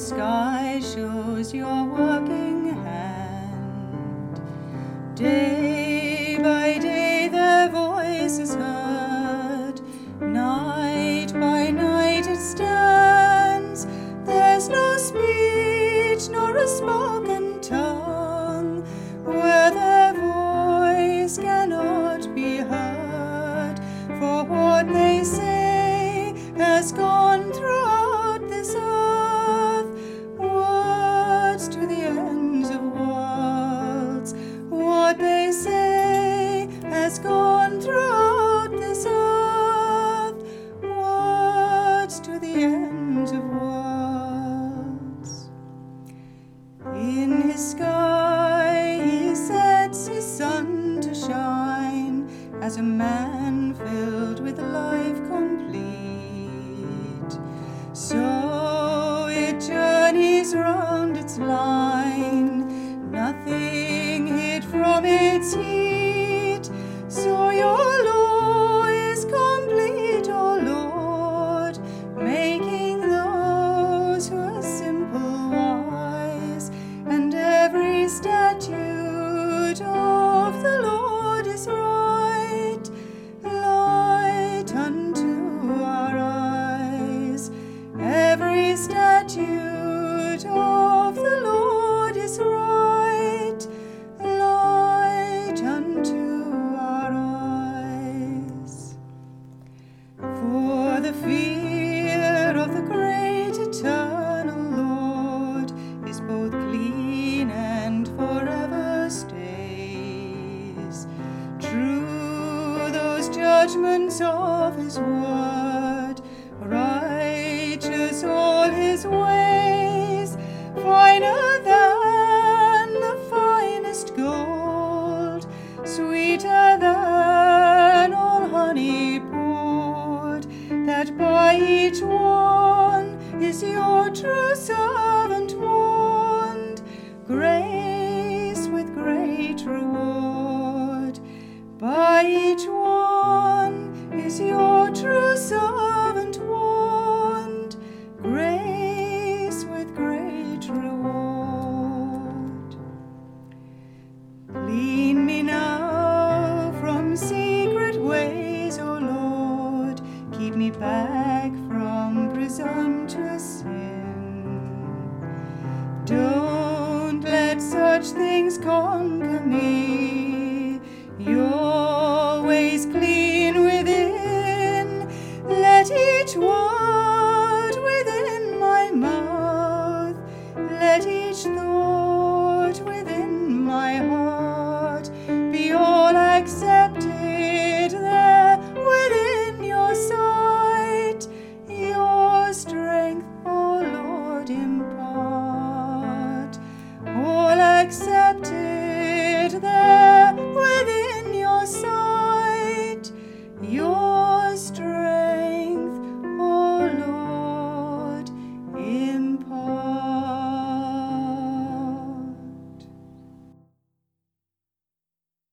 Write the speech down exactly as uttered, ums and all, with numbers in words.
sky shows your working hand. Day by day their voice is heard, night by night it stands. There's no speech nor a spoken tongue where their voice cannot be heard, for what they say has gone throughout this earth, words to the ends of worlds. What they say has gone throughout this earth, words to the ends of worlds. In his sky he sets his sun to shine, as a man filled with life complete. So it journeys round its line, nothing hid from its heat. So your law is complete, O Lord, making those who are simple wise, and every statute of the Lord is right, light unto our eyes. Every statute of the Lord is right, light unto our eyes. For the fear of the great eternal Lord is both clean and forever stays. True those judgments of his word, righteous all his ways, finer than the finest gold, sweeter than all honey poured. That by each one is your true servant warned, grace with great reward. By each one is your true servant